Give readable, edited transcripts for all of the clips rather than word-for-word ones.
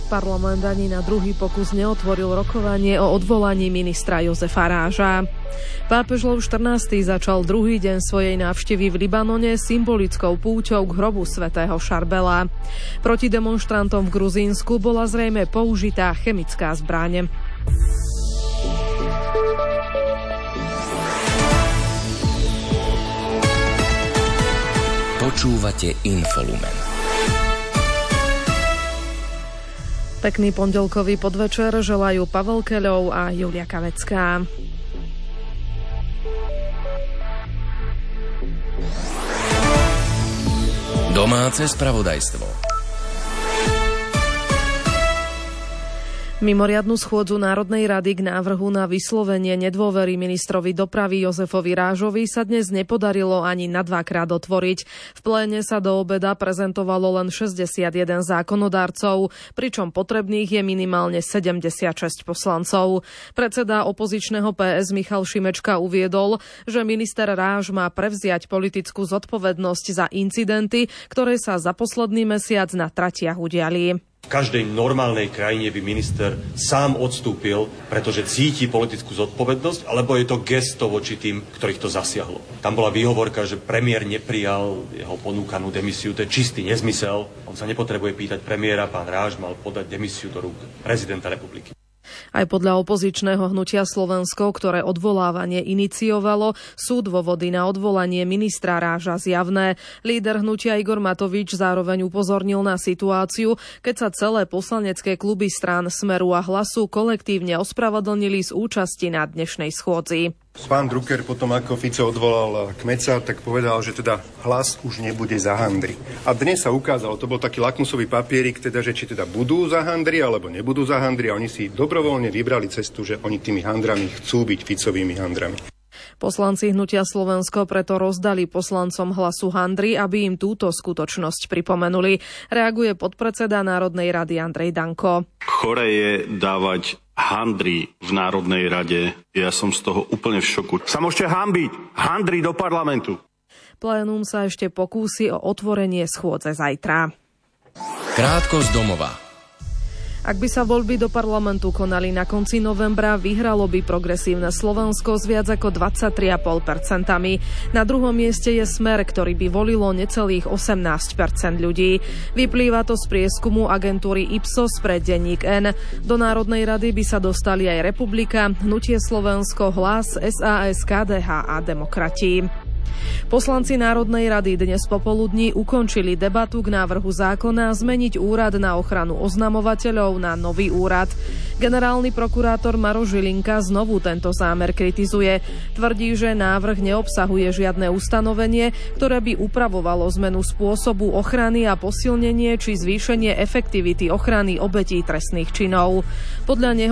Parlament ani na druhý pokus neotvoril rokovanie o odvolaní ministra Jozefa Ráža. Pápež Lev XIV začal druhý deň svojej návštevy v Libanone symbolickou púťou k hrobu svätého Šarbela. Proti demonštrantom v Gruzínsku bola zrejme použitá chemická zbraň. Počúvate Infolumen. Pekný pondelkový podvečer želajú Pavel Keľov a Julia Kavecká. Domáce spravodajstvo. Mimoriadnu schôdzu Národnej rady k návrhu na vyslovenie nedôvery ministrovi dopravy Jozefovi Rážovi sa dnes nepodarilo ani na dvakrát otvoriť. V pléne sa do obeda prezentovalo len 61 zákonodarcov, pričom potrebných je minimálne 76 poslancov. Predseda opozičného PS Michal Šimečka uviedol, že minister Ráž má prevziať politickú zodpovednosť za incidenty, ktoré sa za posledný mesiac na tratiach udiali. V každej normálnej krajine by minister sám odstúpil, pretože cíti politickú zodpovednosť, alebo je to gesto voči tým, ktorých to zasiahlo. Tam bola výhovorka, že premiér neprijal jeho ponúkanú demisiu, to je čistý nezmysel. On sa nepotrebuje pýtať premiéra, pán Ráž mal podať demisiu do rúk prezidenta republiky. Aj podľa opozičného hnutia Slovensko, ktoré odvolávanie iniciovalo, sú dôvody na odvolanie ministra Ráža zjavné. Líder hnutia Igor Matovič zároveň upozornil na situáciu, keď sa celé poslanecké kluby strán Smeru a Hlasu kolektívne ospravedlnili z účasti na dnešnej schôdzi. Pán Drucker potom, ako Fico odvolal Kmeca, tak povedal, že teda Hlas už nebude za handry. A dnes sa ukázalo, to bol taký lakmusový papierik, teda, že či teda budú za handry, alebo nebudú za handry. A oni si dobrovoľne vybrali cestu, že oni tými handrami chcú byť Ficovými handrami. Poslanci hnutia Slovensko preto rozdali poslancom Hlasu handry, aby im túto skutočnosť pripomenuli. Reaguje podpredseda Národnej rady Andrej Danko. Chore je dávať handry v Národnej rade. Ja som z toho úplne v šoku. Sa môžete hanbiť. Handry do parlamentu. Plénum sa ešte pokúsi o otvorenie schôdze zajtra. Krátko z domova. Ak by sa voľby do parlamentu konali na konci novembra, vyhralo by Progresívne Slovensko s viac ako 23,5%. Na druhom mieste je Smer, ktorý by volilo necelých 18% ľudí. Vyplýva to z prieskumu agentúry Ipsos pre denník N. Do Národnej rady by sa dostali aj Republika, Hnutie Slovensko, Hlas, SAS, KDH a Demokrati. Poslanci Národnej rady dnes popoludní ukončili debatu k návrhu zákona zmeniť úrad na ochranu oznamovateľov na nový úrad. Generálny prokurátor Maroš Žilinka znovu tento zámer kritizuje. Tvrdí, že návrh neobsahuje žiadne ustanovenie, ktoré by upravovalo zmenu spôsobu ochrany a posilnenie či zvýšenie efektivity ochrany obetí trestných činov. Podľa neho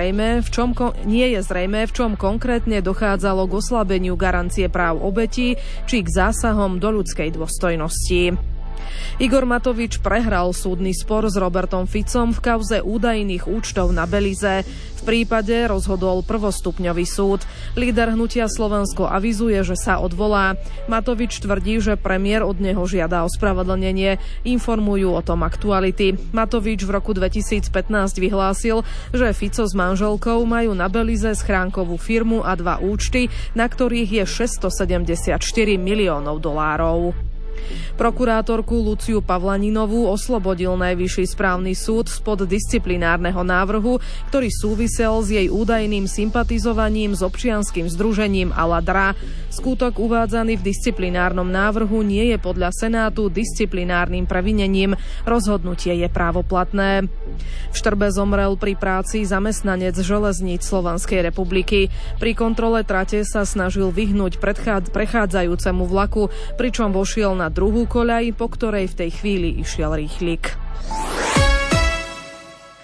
nie je zrejmé, v čom konkrétne dochádzalo k oslabeniu garancie práv obetí či k zásahom do ľudskej dôstojnosti. Igor Matovič prehral súdny spor s Robertom Ficom v kauze údajných účtov na Belize. V prípade rozhodol prvostupňový súd. Líder hnutia Slovensko avizuje, že sa odvolá. Matovič tvrdí, že premiér od neho žiada ospravedlnenie. Informujú o tom Aktuality. Matovič v roku 2015 vyhlásil, že Fico s manželkou majú na Belize schránkovú firmu a 2 účty, na ktorých je 674 miliónov dolárov. Prokurátorku Luciu Pavlaninovú oslobodil Najvyšší správny súd spod disciplinárneho návrhu, ktorý súvisel s jej údajným sympatizovaním s občianskym združením Aladra. Skutok uvádzaný v disciplinárnom návrhu nie je podľa Senátu disciplinárnym previnením. Rozhodnutie je právoplatné. V Štrbe zomrel pri práci zamestnanec železníc Slovenskej republiky. Pri kontrole trate sa snažil vyhnúť prechádzajúcemu vlaku, pričom vošiel na druhú koľaj, po ktorej v tej chvíli išiel rýchlik.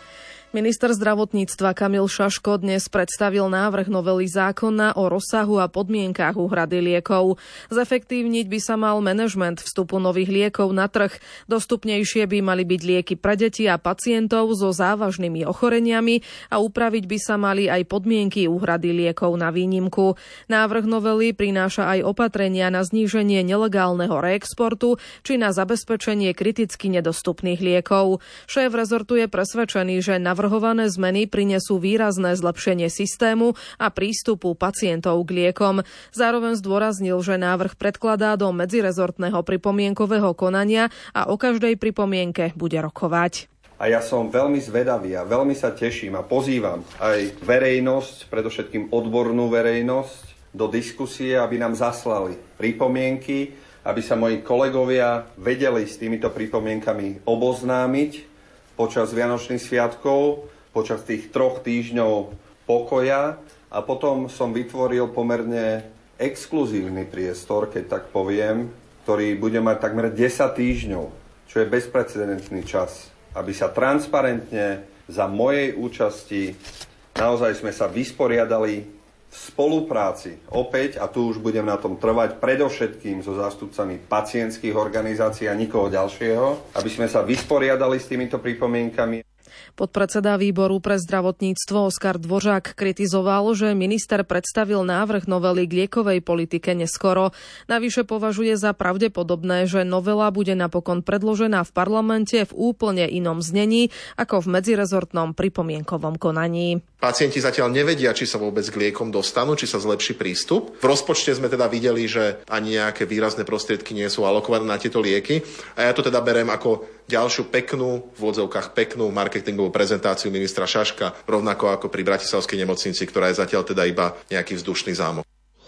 Minister zdravotníctva Kamil Šaško dnes predstavil návrh novely zákona o rozsahu a podmienkách úhrady liekov. Zefektívniť by sa mal manažment vstupu nových liekov na trh. Dostupnejšie by mali byť lieky pre deti a pacientov so závažnými ochoreniami a upraviť by sa mali aj podmienky úhrady liekov na výnimku. Návrh novely prináša aj opatrenia na zníženie nelegálneho reexportu či na zabezpečenie kriticky nedostupných liekov. Šéf rezortu je presvedčený, že navrhované zmeny prinesú výrazné zlepšenie systému a prístupu pacientov k liekom. Zároveň zdôraznil, že návrh predkladá do medzirezortného pripomienkového konania a o každej pripomienke bude rokovať. A ja som veľmi zvedavý a veľmi sa teším a pozývam aj verejnosť, predovšetkým odbornú verejnosť, do diskusie, aby nám zaslali pripomienky, aby sa moji kolegovia vedeli s týmito pripomienkami oboznámiť počas Vianočných sviatkov, počas tých 3 týždňov pokoja a potom som vytvoril pomerne exkluzívny priestor, keď tak poviem, ktorý bude mať takmer 10 týždňov, čo je bezprecedentný čas, aby sa transparentne za mojej účasti naozaj sme sa vysporiadali v spolupráci opäť, a tu už budem na tom trvať, predovšetkým so zástupcami pacientských organizácií a nikoho ďalšieho, aby sme sa vysporiadali s týmito pripomienkami. Podpredseda výboru pre zdravotníctvo Oskar Dvořák kritizoval, že minister predstavil návrh novely k liekovej politike neskoro. Navyše považuje za pravdepodobné, že novela bude napokon predložená v parlamente v úplne inom znení ako v medzirezortnom pripomienkovom konaní. Pacienti zatiaľ nevedia, či sa vôbec k liekom dostanú, či sa zlepší prístup. V rozpočte sme teda videli, že ani nejaké výrazné prostriedky nie sú alokované na tieto lieky. A ja to teda berem ako ďalšiu peknú, v odzovkách peknú marketingovú prezentáciu ministra Šaška, rovnako ako pri Bratislavskej nemocnici, ktorá je zatiaľ teda iba nejaký vzdušný zámok.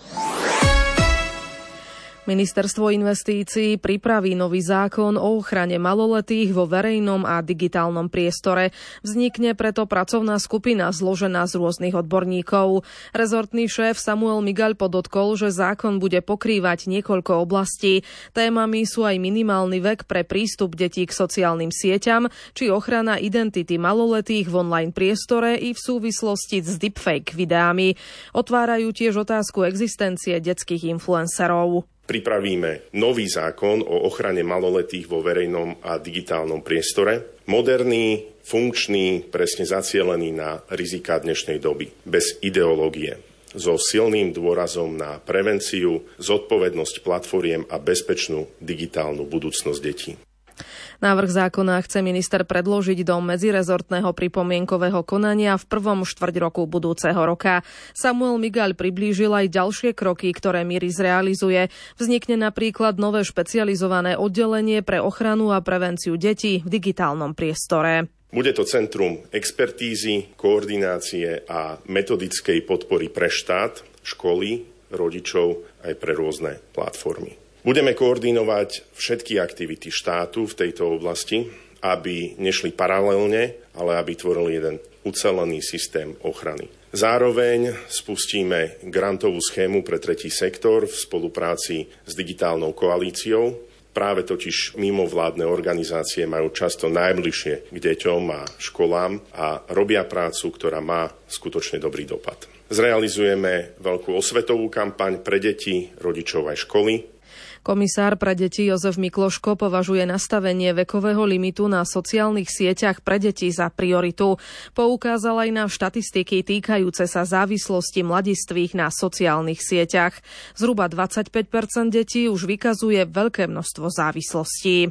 Ministerstvo investícií pripraví nový zákon o ochrane maloletých vo verejnom a digitálnom priestore. Vznikne preto pracovná skupina zložená z rôznych odborníkov. Rezortný šéf Samuel Migaľ podotkol, že zákon bude pokrývať niekoľko oblastí. Témami sú aj minimálny vek pre prístup detí k sociálnym sieťam, či ochrana identity maloletých v online priestore i v súvislosti s deepfake videami. Otvárajú tiež otázku existencie detských influencerov. Pripravíme nový zákon o ochrane maloletých vo verejnom a digitálnom priestore. Moderný, funkčný, presne zacielený na riziká dnešnej doby. Bez ideológie. So silným dôrazom na prevenciu, zodpovednosť platformiem a bezpečnú digitálnu budúcnosť detí. Návrh zákona chce minister predložiť do medzirezortného pripomienkového konania v prvom štvrťroku budúceho roka. Samuel Migaľ priblížil aj ďalšie kroky, ktoré MIRIS realizuje. Vznikne napríklad nové špecializované oddelenie pre ochranu a prevenciu detí v digitálnom priestore. Bude to centrum expertízy, koordinácie a metodickej podpory pre štát, školy, rodičov aj pre rôzne platformy. Budeme koordinovať všetky aktivity štátu v tejto oblasti, aby nešli paralelne, ale aby tvorili jeden ucelený systém ochrany. Zároveň spustíme grantovú schému pre tretí sektor v spolupráci s digitálnou koalíciou. Práve totiž mimovládne organizácie majú často najbližšie k deťom a školám a robia prácu, ktorá má skutočne dobrý dopad. Zrealizujeme veľkú osvetovú kampaň pre deti, rodičov aj školy. Komisár pre deti Jozef Mikloško považuje nastavenie vekového limitu na sociálnych sieťach pre deti za prioritu. Poukázal aj na štatistiky týkajúce sa závislosti mladistvých na sociálnych sieťach. Zhruba 25% detí už vykazuje veľké množstvo závislostí.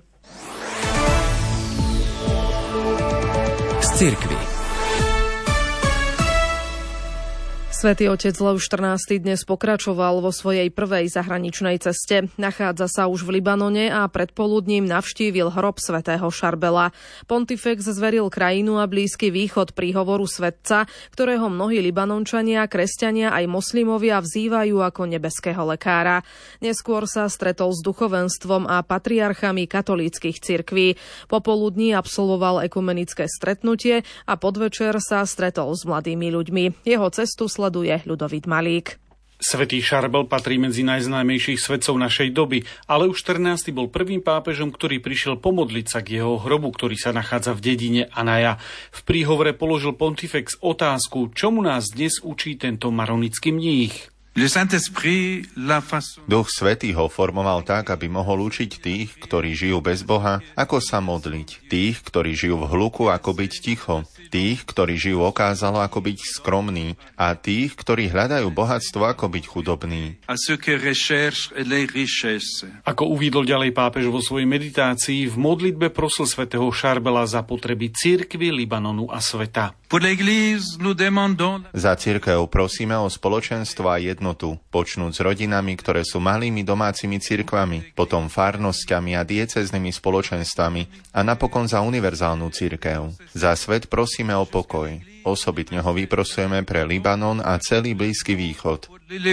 Z cirkvi. Svätý otec Lev XIV dnes pokračoval vo svojej prvej zahraničnej ceste. Nachádza sa už v Libanone a predpoludním navštívil hrob svätého Šarbela. Pontifex zveril krajinu a Blízky východ príhovoru svätca, ktorého mnohí Libanončania, kresťania aj moslimovia vzývajú ako nebeského lekára. Neskôr sa stretol s duchovenstvom a patriarchami katolíckych cirkví. Popoludní absolvoval ekumenické stretnutie a podvečer sa stretol s mladými ľuďmi. Jeho cestu sleduje Ľudovít Malík. Svätý Šarbel patrí medzi najznámejších svetcov našej doby, ale už 14. bol prvým pápežom, ktorý prišiel pomodliť sa k jeho hrobu, ktorý sa nachádza v dedine Anaja. V príhovore položil pontifex otázku, čomu nás dnes učí tento maronický mních. Duch Svätý ho formoval tak, aby mohol učiť tých, ktorí žijú bez Boha, ako sa modliť, tých, ktorí žijú v hluku, ako byť ticho, tých, ktorí žijú okázalo, ako byť skromní, a tých, ktorí hľadajú bohatstvo, ako byť chudobní. Ako uviedol ďalej pápež vo svojej meditácii, v modlitbe prosil svätého Šarbela za potreby cirkvi, Libanonu a sveta. Za cirkev prosíme o spoločenstvo a jednotu, počnúť s rodinami, ktoré sú malými domácimi cirkvami, potom farnosťami a diecéznymi spoločenstvami a napokon za univerzálnu cirkev. Za svet prosíme o pokoj. Osobitne ho vyprosujeme pre Libanon a celý Blízky východ.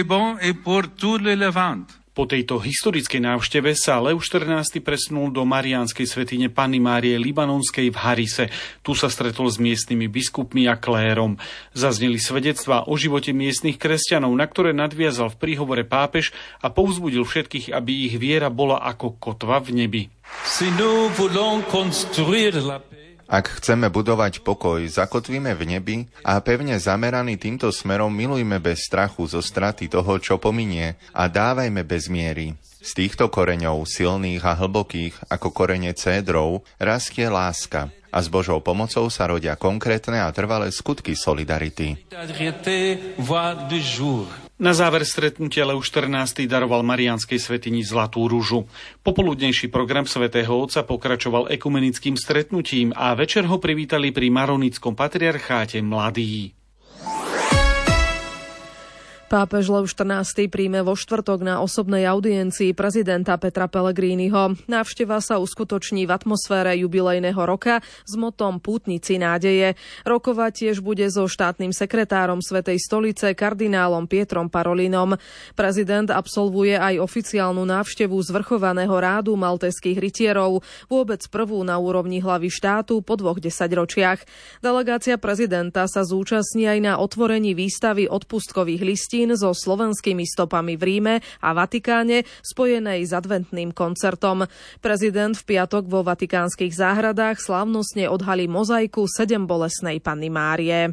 Po tejto historickej návšteve sa Lev XIV presunul do mariánskej svätyne Panny Márie Libanonskej v Harise. Tu sa stretol s miestnymi biskupmi a klérom. Zazneli svedectvá o živote miestnych kresťanov, na ktoré nadviazal v príhovore pápež a povzbudil všetkých, aby ich viera bola ako kotva v nebi. Ak chceme budovať pokoj, zakotvíme v nebi a pevne zameraný týmto smerom milujme bez strachu zo straty toho, čo pominie, a dávajme bez miery. Z týchto koreňov, silných a hlbokých, ako korene cédrov, rastie láska a s Božou pomocou sa rodia konkrétne a trvalé skutky solidarity. Na záver stretnutia Lev XIV daroval mariánskej svätyni Zlatú ružu. Popoludnejší program svätého Otca pokračoval ekumenickým stretnutím a večer ho privítali pri maronickom patriarcháte mladí. Pápež Lev XIV príjme vo štvrtok na osobnej audiencii prezidenta Petra Pellegriniho. Návšteva sa uskutoční v atmosfére jubilejného roka s motom Pútnici nádeje. Rokovať tiež bude so štátnym sekretárom Svätej stolice kardinálom Pietrom Parolinom. Prezident absolvuje aj oficiálnu návštevu zvrchovaného rádu maltéskych rytierov, vôbec prvú na úrovni hlavy štátu po 2 desaťročiach. Delegácia prezidenta sa zúčastní aj na otvorení výstavy odpustkových listín so slovenskými stopami v Ríme a Vatikáne spojenej s adventným koncertom. Prezident v piatok vo vatikánskych záhradách slávnostne odhalí mozaiku 7 bolestnej Panny Márie.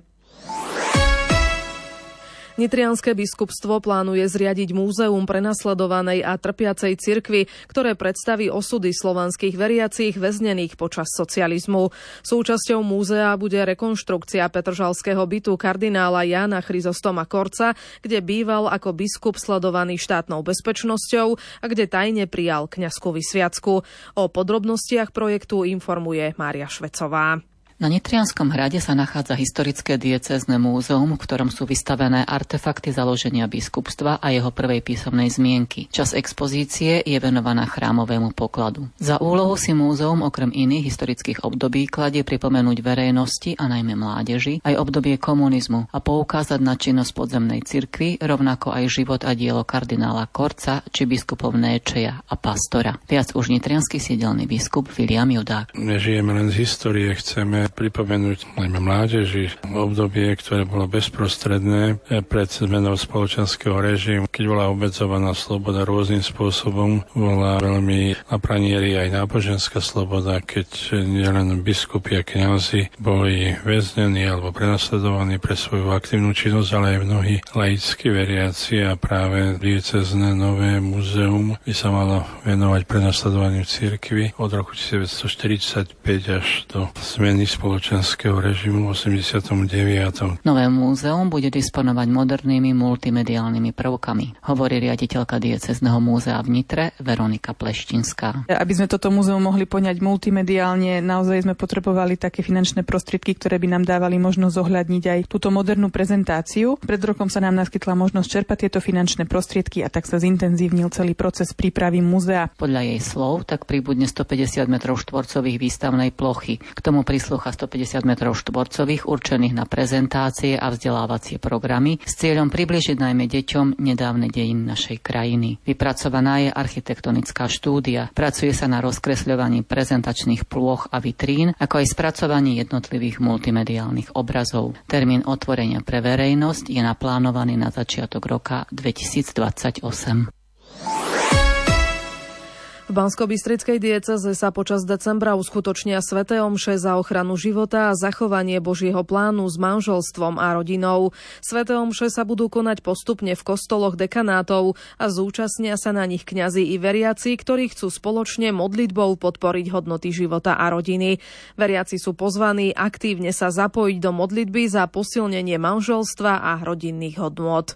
Nitrianske biskupstvo plánuje zriadiť múzeum prenasledovanej a trpiacej cirkvi, ktoré predstaví osudy slovanských veriacich väznených počas socializmu. Súčasťou múzea bude rekonštrukcia petržalského bytu kardinála Jána Chryzostoma Korca, kde býval ako biskup sledovaný štátnou bezpečnosťou a kde tajne prijal kňazskú vysviacku. O podrobnostiach projektu informuje Mária Švecová. Na Nitrianskom hrade sa nachádza historické diecézne múzeum, v ktorom sú vystavené artefakty založenia biskupstva a jeho prvej písomnej zmienky. Časť expozície je venovaná chrámovému pokladu. Za úlohu si múzeum okrem iných historických období kladie pripomenúť verejnosti a najmä mládeži aj obdobie komunizmu a poukázať na činnosť podzemnej cirkvi, rovnako aj život a dielo kardinála Korca či biskupov Néčeja a Pastora. Viac už nitriansky sídelný biskup Viliam Judák. Nežijeme len z histórie, chceme pripomenúť najmä mládeži obdobie, ktoré bolo bezprostredné pred zmenou spoločenského režimu, keď bola obmedzovaná sloboda rôznym spôsobom, bola veľmi na pranieri aj náboženská sloboda, keď nielen biskupy a kňazi boli väznení alebo prenasledovaní pre svoju aktívnu činnosť, ale aj mnohí laickí veriaci, a práve diecézne nové múzeum by sa malo venovať prenasledovaniu cirkvi od roku 1945 až do zmeny spoločenského režimu v 89. Nové múzeum bude disponovať modernými multimediálnymi prvkami, hovorí riaditeľka diecézneho múzea v Nitre Veronika Pleštinská. Aby sme toto múzeum mohli poňať multimediálne, naozaj sme potrebovali také finančné prostriedky, ktoré by nám dávali možnosť zohľadniť aj túto modernú prezentáciu. Pred rokom sa nám naskytla možnosť čerpať tieto finančné prostriedky a tak sa zintenzívnil celý proces prípravy múzea. Podľa jej slov tak pribudne 150 m2 výstavnej plochy. K tomu prislúcha plocha 150 m2 určených na prezentácie a vzdelávacie programy s cieľom približiť najmä deťom nedávne dejiny našej krajiny. Vypracovaná je architektonická štúdia. Pracuje sa na rozkresľovaní prezentačných plôch a vitrín, ako aj spracovaní jednotlivých multimediálnych obrazov. Termín otvorenia pre verejnosť je naplánovaný na začiatok roka 2028. V Banskobystrickej diecéze sa počas decembra uskutočnia sväté omše za ochranu života a zachovanie Božieho plánu s manželstvom a rodinou. Sväté omše sa budú konať postupne v kostoloch dekanátov a zúčastnia sa na nich kňazi i veriaci, ktorí chcú spoločne modlitbou podporiť hodnoty života a rodiny. Veriaci sú pozvaní aktívne sa zapojiť do modlitby za posilnenie manželstva a rodinných hodnôt.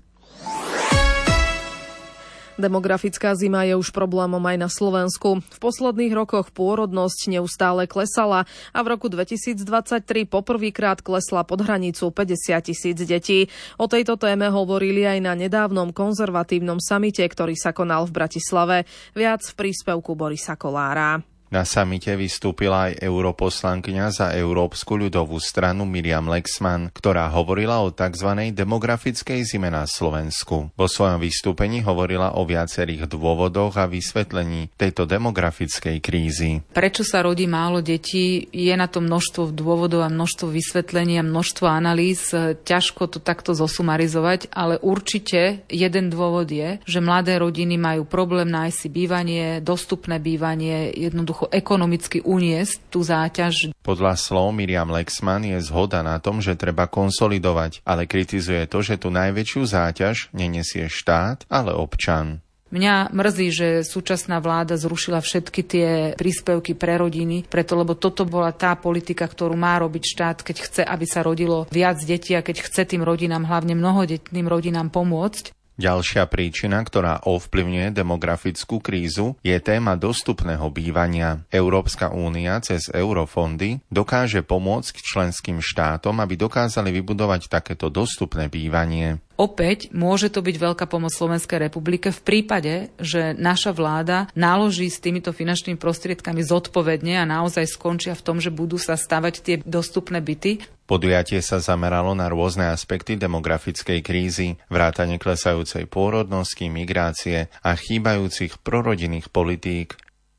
Demografická zima je už problémom aj na Slovensku. V posledných rokoch pôrodnosť neustále klesala a v roku 2023 poprvýkrát klesla pod hranicu 50 000 detí. O tejto téme hovorili aj na nedávnom konzervatívnom samite, ktorý sa konal v Bratislave. Viac v príspevku Borisa Kolára. Na samite vystúpila aj europoslankyňa za Európsku ľudovú stranu Miriam Lexman, ktorá hovorila o tzv. Demografickej zime na Slovensku. Vo svojom vystúpení hovorila o viacerých dôvodoch a vysvetlení tejto demografickej krízy. Prečo sa rodí málo detí? Je na to množstvo dôvodov a množstvo vysvetlení a množstvo analýz. Ťažko to takto zosumarizovať, ale určite jeden dôvod je, že mladé rodiny majú problém nájsť si bývanie, dostupné bývanie, jednoducho ekonomicky uniesť tú záťaž. Podľa slov Miriam Lexman je zhoda na tom, že treba konsolidovať, ale kritizuje to, že tú najväčšiu záťaž nenesie štát, ale občan. Mňa mrzí, že súčasná vláda zrušila všetky tie príspevky pre rodiny, lebo toto bola tá politika, ktorú má robiť štát, keď chce, aby sa rodilo viac detí a keď chce tým rodinám, hlavne mnohodetným rodinám pomôcť. Ďalšia príčina, ktorá ovplyvňuje demografickú krízu, je téma dostupného bývania. Európska únia cez eurofondy dokáže pomôcť členským štátom, aby dokázali vybudovať takéto dostupné bývanie. Opäť môže to byť veľká pomoc Slovenskej republike v prípade, že naša vláda naloží s týmito finančnými prostriedkami zodpovedne a naozaj skončia v tom, že budú sa stavať tie dostupné byty. Podujatie sa zameralo na rôzne aspekty demografickej krízy, vrátane klesajúcej pôrodnosti, migrácie a chýbajúcich prorodinných politík.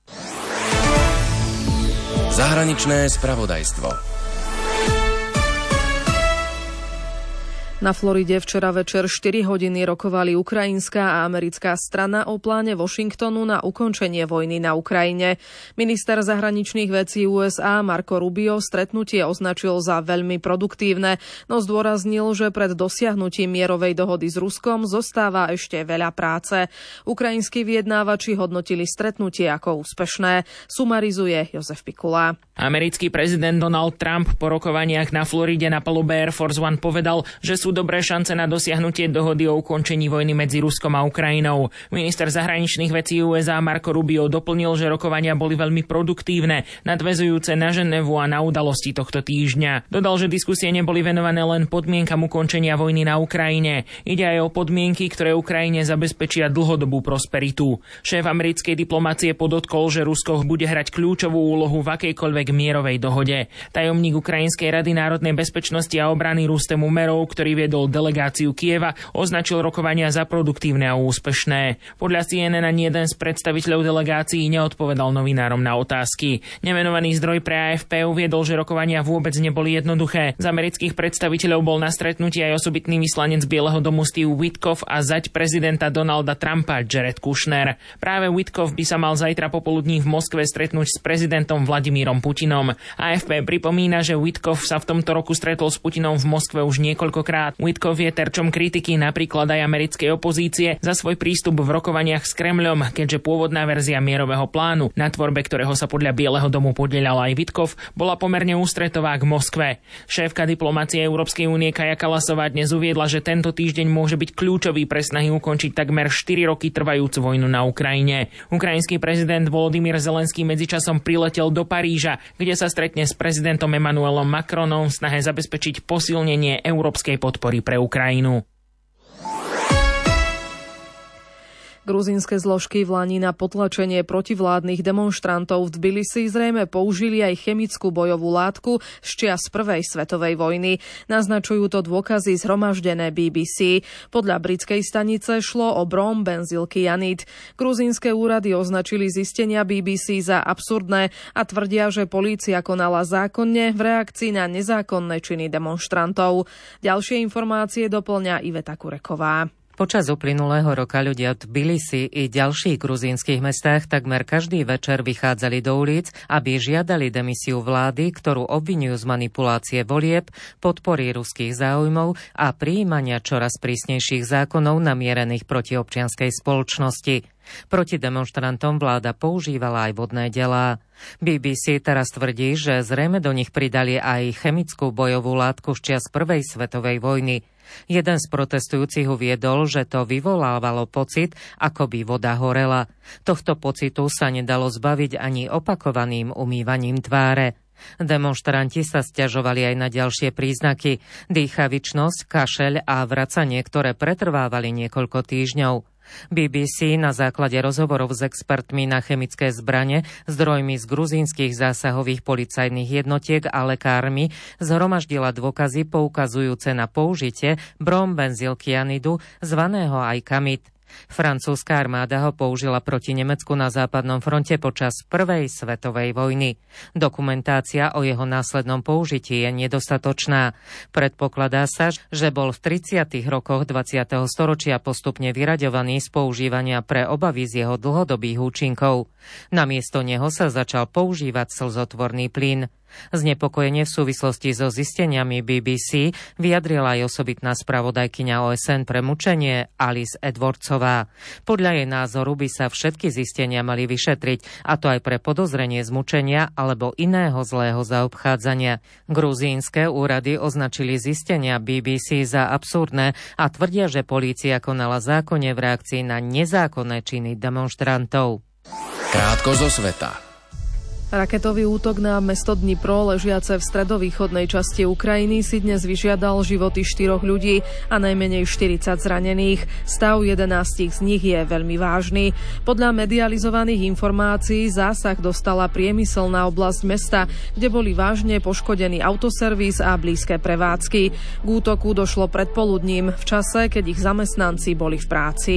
Zahraničné spravodajstvo. Na Floride včera večer 4 hodiny rokovali ukrajinská a americká strana o pláne Washingtonu na ukončenie vojny na Ukrajine. Minister zahraničných vecí USA Marco Rubio stretnutie označil za veľmi produktívne, no zdôraznil, že pred dosiahnutím mierovej dohody s Ruskom zostáva ešte veľa práce. Ukrajinskí vyjednávači hodnotili stretnutie ako úspešné. Sumarizuje Jozef Pikula. Americký prezident Donald Trump po rokovaniach na Floride na palube Air Force One povedal, že sú dobré šance na dosiahnutie dohody o ukončení vojny medzi Ruskom a Ukrajinou. Minister zahraničných vecí USA Marco Rubio doplnil, že rokovania boli veľmi produktívne, nadväzujúce na Ženevu a na udalosti tohto týždňa. Dodal, že diskusie neboli venované len podmienkam ukončenia vojny na Ukrajine. Ide aj o podmienky, ktoré Ukrajine zabezpečia dlhodobú prosperitu. Šéf americkej diplomácie podotkol, že Rusko bude hrať kľúčovú úlohu v akejkoľvek mierovej dohode. Tajomník Ukrajinskej rady národnej bezpečnosti a obrany Rustem Umerov, ktorý viedol delegáciu Kieva, označil rokovania za produktívne a úspešné. Podľa CNN ani jeden z predstaviteľov delegácií neodpovedal novinárom na otázky. Nemenovaný zdroj pre AFP uviedol, že rokovania vôbec neboli jednoduché. Z amerických predstaviteľov bol na stretnutí aj osobitný vyslanec Bieleho domu Steve Witkoff a zať prezidenta Donalda Trumpa Jared Kushner. Práve Witkoff by sa mal zajtra popoludní v Moskve stretnúť s prezidentom Vladimírom Putinom. AFP pripomína, že Witkoff sa v tomto roku stretol s Putinom v Moskve už niekoľkokrát. Witkoff je terčom kritiky napríklad aj americkej opozície za svoj prístup v rokovaniach s Kremľom, keďže pôvodná verzia mierového plánu, na tvorbe ktorého sa podľa Bieleho domu podieľal aj Witkoff, bola pomerne ústretová k Moskve. Šéfka diplomácie Európskej únie Kaja Kallasová dnes uviedla, že tento týždeň môže byť kľúčový pre snahy ukončiť takmer 4 roky trvajúcu vojnu na Ukrajine. Ukrajinský prezident Volodymyr Zelenský medzičasom priletel do Paríža, kde sa stretne s prezidentom Emmanuelom Macronom v snahe zabezpečiť posilnenie európskej podpory pre Ukrajinu. K Gruzínske zložky v lani na potlačenie protivládnych demonštrantov v Tbilisi zrejme použili aj chemickú bojovú látku z čias prvej svetovej vojny. Naznačujú to dôkazy zhromaždené BBC. Podľa britskej stanice šlo o brom benzylkyanid. Gruzínske úrady označili zistenia BBC za absurdné a tvrdia, že polícia konala zákonne v reakcii na nezákonné činy demonštrantov. Ďalšie informácie doplňa Iveta Kureková. Počas uplynulého roka ľudia v Tbilisi i ďalších gruzínskych mestách takmer každý večer vychádzali do ulic, aby žiadali demisiu vlády, ktorú obviňujú z manipulácie volieb, podpory ruských záujmov a prijímania čoraz prísnejších zákonov namierených proti občianskej spoločnosti. Proti demonštrantom vláda používala aj vodné delá. BBC teraz tvrdí, že zrejme do nich pridali aj chemickú bojovú látku z čias prvej svetovej vojny. Jeden z protestujúcich uviedol, že to vyvolávalo pocit, ako by voda horela. Tohto pocitu sa nedalo zbaviť ani opakovaným umývaním tváre. Demonštranti sa sťažovali aj na ďalšie príznaky. Dýchavičnosť, kašeľ a vracanie, ktoré pretrvávali niekoľko týždňov. BBC na základe rozhovorov s expertmi na chemické zbrane, zdrojmi z gruzínskych zásahových policajných jednotiek a lekármi zhromaždila dôkazy poukazujúce na použitie brombenzylkyanidu, zvaného aj kamid. Francúzska armáda ho použila proti Nemecku na západnom fronte počas prvej svetovej vojny. Dokumentácia o jeho následnom použití je nedostatočná. Predpokladá sa, že bol v 30. rokoch 20. storočia postupne vyraďovaný z používania pre obavy z jeho dlhodobých účinkov. Namiesto neho sa začal používať slzotvorný plyn. Znepokojenie v súvislosti so zisteniami BBC vyjadrila aj osobitná spravodajkyňa OSN pre mučenie Alice Edwardsová. Podľa jej názoru by sa všetky zistenia mali vyšetriť, a to aj pre podozrenie z mučenia alebo iného zlého zaobchádzania. Gruzínske úrady označili zistenia BBC za absurdné a tvrdia, že polícia konala zákonne v reakcii na nezákonné činy demonštrantov. Krátko zo sveta. Raketový útok na mesto Dnipro, ležiace v stredovýchodnej časti Ukrajiny, si dnes vyžiadal životy 4 ľudí a najmenej 40 zranených. Stav 11 z nich je veľmi vážny. Podľa medializovaných informácií zásah dostala priemyselná oblasť mesta, kde boli vážne poškodení autoservis a blízke prevádzky. K útoku došlo predpoludním, v čase, keď ich zamestnanci boli v práci.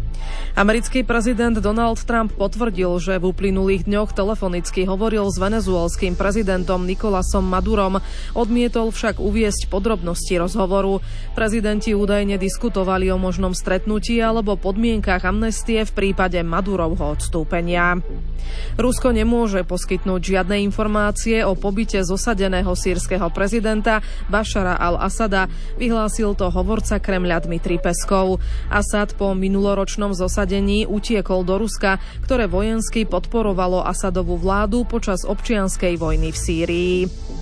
Americký prezident Donald Trump potvrdil, že v uplynulých dňoch telefonicky hovoril s venezuelským prezidentom Nicolasom Madurom. Odmietol však uviesť podrobnosti rozhovoru. Prezidenti údajne diskutovali o možnom stretnutí alebo podmienkach amnestie v prípade Madurovho odstúpenia. Rusko nemôže poskytnúť žiadne informácie o pobyte zosadeného sýrskeho prezidenta Bašara al-Asada, vyhlásil to hovorca Kremľa Dmitrij Peskov. Asad po minuloročnom zosadení utiekol do Ruska, ktoré vojensky podporovalo Asadovú vládu počas občianskej vojny v Sýrii.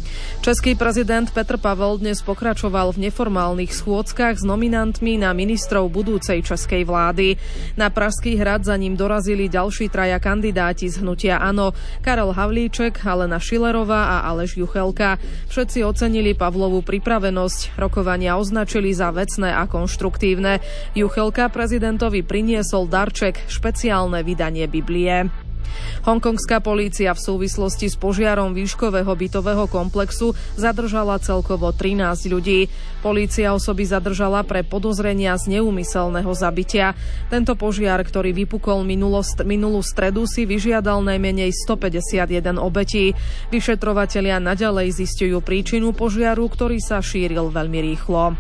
Český prezident Petr Pavel dnes pokračoval v neformálnych schôdzkach s nominantmi na ministrov budúcej českej vlády. Na Pražský hrad za ním dorazili ďalší 3 kandidáti z hnutia ANO: Karel Havlíček, Alena Šilerová a Aleš Juchelka. Všetci ocenili Pavlovu pripravenosť. Rokovania označili za vecné a konštruktívne. Juchelka prezidentovi priniesol darček, špeciálne vydanie Biblie. Hongkongská polícia v súvislosti s požiarom výškového bytového komplexu zadržala celkovo 13 ľudí. Polícia osoby zadržala pre podozrenia z neúmyselného zabitia. Tento požiar, ktorý vypukol minulú stredu, si vyžiadal najmenej 151 obetí. Vyšetrovatelia naďalej zisťujú príčinu požiaru, ktorý sa šíril veľmi rýchlo.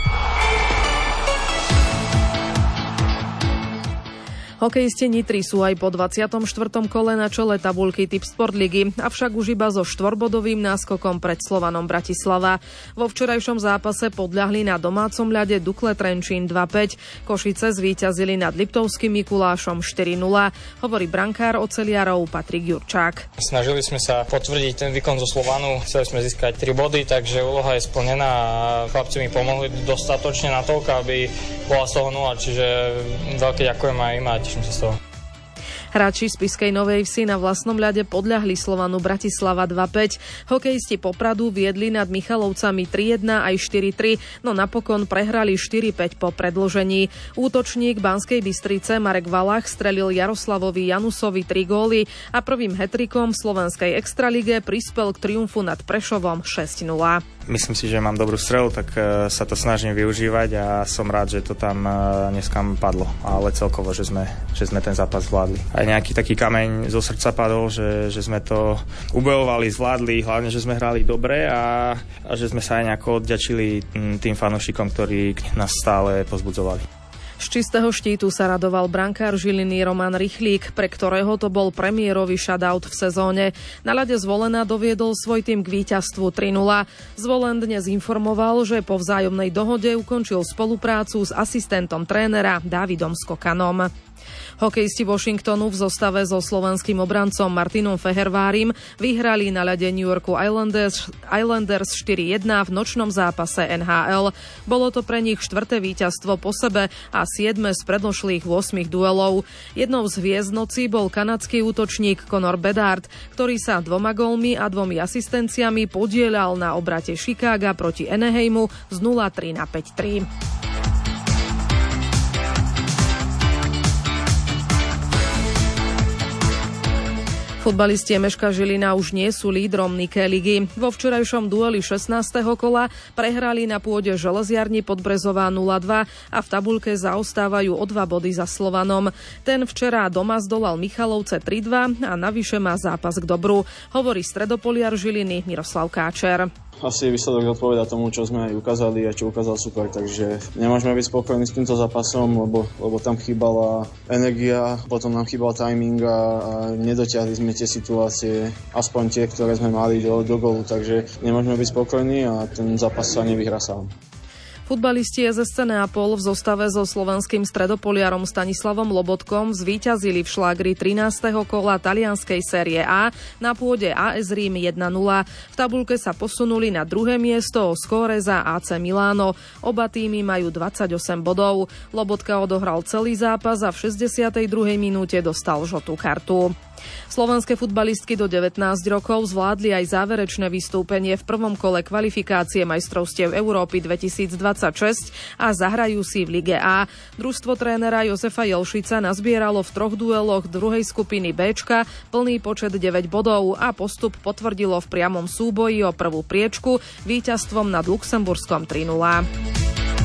Hokejisti Nitry sú aj po 24. kole na čele tabuľky Tipsport ligy, avšak už iba so 4-bodovým náskokom pred Slovanom Bratislava. Vo včerajšom zápase podľahli na domácom ľade Dukle Trenčín 2-5. Košice zvíťazili nad Liptovským Mikulášom 4-0, hovorí brankár oceliarov Patrik Jurčák. Snažili sme sa potvrdiť ten výkon zo Slovanu, chceli sme získať 3 body, takže úloha je splnená a chlapci mi pomohli dostatočne na toľko, aby bola z toho 0, čiže veľké ďakujem aj im a teším sa z toho. Hráči z Spišskej Novej Vsi na vlastnom ľade podľahli Slovanu Bratislava 2-5. Hokejisti Popradu viedli nad Michalovcami 3-1 aj 4-3, no napokon prehrali 4-5 po predĺžení. Útočník Banskej Bystrice Marek Valach strelil Jaroslavovi Janusovi 3 góly a prvým hat-trickom v slovenskej extralige prispel k triumfu nad Prešovom 6-0. Myslím si, že mám dobrú strelu, tak sa to snažím využívať a som rád, že to tam dneska padlo. Ale celkovo, že sme ten zápas zvládli. Aj nejaký taký kameň zo srdca padol, že sme to ubojovali, zvládli, hlavne, že sme hrali dobre a že sme sa aj nejako odďačili tým fanúšikom, ktorí nás stále pozbudzovali. Z čistého štítu sa radoval brankár Žiliny Roman Rychlík, pre ktorého to bol premiérový shutout v sezóne. Na ľade Zvolena doviedol svoj tým k víťazstvu 3-0. Zvolen dnes informoval, že po vzájomnej dohode ukončil spoluprácu s asistentom trénera Dávidom Skokanom. Hokejisti Washingtonu v zostave so slovenským obrancom Martinom Fehervárim vyhrali na ľade New Yorku Islanders 4-1 v nočnom zápase NHL. Bolo to pre nich 4. víťazstvo po sebe a 7 z predošlých 8 duelov. Jednou z hviezd noci bol kanadský útočník Connor Bedard, ktorý sa 2 gólmi a 2 asistenciami podieľal na obrate Chicaga proti Anaheimu z 0-3 na 5-3. Futbalisti MŠK Žilina už nie sú lídrom Nike ligy. Vo včerajšom dueli 16. kola prehrali na pôde Železiarni Podbrezová 0-2 a v tabuľke zaostávajú o 2 body za Slovanom. Ten včera doma zdolal Michalovce 3-2 a navyše má zápas k dobru, hovorí stredopoliar Žiliny Miroslav Káčer. Asi výsledok odpovedá tomu, čo sme aj ukázali a čo ukázal super, takže nemôžeme byť spokojní s týmto zápasom, lebo tam chýbala energia, potom nám chýbal timing a nedotiahli sme tie situácie, aspoň tie, ktoré sme mali do gólu, takže nemôžeme byť spokojní a ten zápas sa nevyhrá sám. Futbalisti SSC Neapol v zostave so slovenským stredopoliarom Stanislavom Lobotkom zvíťazili v šlágri 13. kola talianskej série A na pôde AS Rím 1-0. V tabuľke sa posunuli na druhé miesto o skóre za AC Milano. Oba týmy majú 28 bodov. Lobotka odohral celý zápas a v 62. minúte dostal žltú kartu. Slovenské futbalistky do 19 rokov zvládli aj záverečné vystúpenie v prvom kole kvalifikácie majstrovstiev Európy 2026 a zahrajú si v Lige A. Družstvo trénera Jozefa Jelšica nazbieralo v 3 dueloch druhej skupiny Bčka plný počet 9 bodov a postup potvrdilo v priamom súboji o prvú priečku víťazstvom nad Luxemburskom 3-0.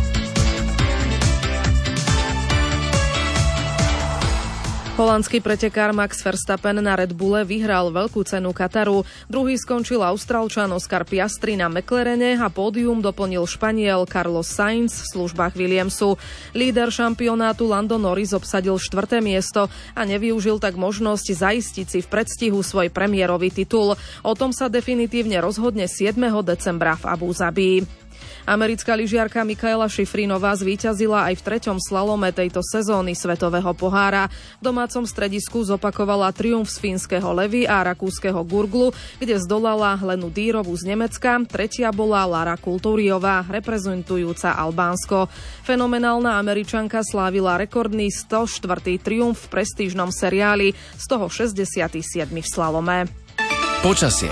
Holandský pretekár Max Verstappen na Red Bulle vyhral veľkú cenu Kataru. Druhý skončil Austrálčan Oscar Piastri na McLarene a pódium doplnil Španiel Carlos Sainz v službách Williamsu. Líder šampionátu Lando Norris obsadil 4. miesto a nevyužil tak možnosť zaistiť si v predstihu svoj premiérový titul. O tom sa definitívne rozhodne 7. decembra v Abu Zabi. Americká lyžiarka Mikaela Šifrinová zvíťazila aj v 3. slalome tejto sezóny Svetového pohára. V domácom stredisku zopakovala triumf z fínskeho Levy a rakúskeho Gurglu, kde zdolala Lenu Dýrovú z Nemecka. Tretia bola Lara Kultúriová, reprezentujúca Albánsko. Fenomenálna Američanka slávila rekordný 104. triumf v prestížnom seriáli, z toho 67. v slalome. Počasie.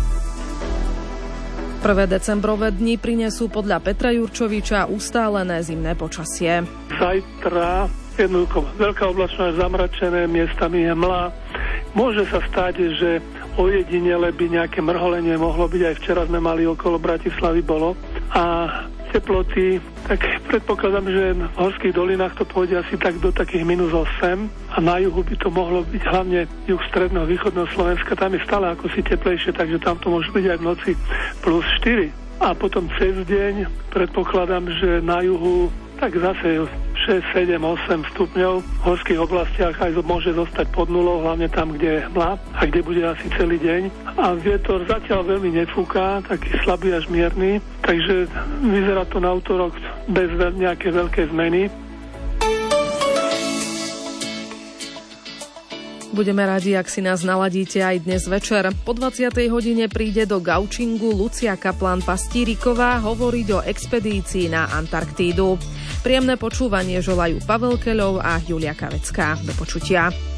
Prvé decembrové dni prinesú podľa Petra Jurčoviča ustálené zimné počasie. Zajtra jednoducho veľká oblačnosť, zamračené, miestami je mlá. Môže sa stať, že ojedinele by nejaké mrholenie mohlo byť, aj včera sme mali okolo Bratislavy bolo. A teploty, tak predpokladám, že v horských dolinách to pôjde asi tak do takých -8 a na juhu by to mohlo byť hlavne juh stredného východného Slovenska, tam je stále ako si teplejšie, takže tam to môže byť aj v noci +4. A potom cez deň predpokladám, že na juhu tak zase 6, 7, 8 stupňov. V horských oblastiach aj môže zostať pod nulou, hlavne tam, kde je hmla a kde bude asi celý deň. A vietor zatiaľ veľmi nefúka, taký slabý až mierny, takže vyzerá to na utorok bez nejaké veľké zmeny. Budeme radi, ak si nás naladíte aj dnes večer. Po 20. hodine príde do Gaučingu Lucia Kaplan-Pastíriková hovoriť o expedícii na Antarktídu. Príjemné počúvanie želajú Pavel Keľov a Julia Kavecká. Do počutia.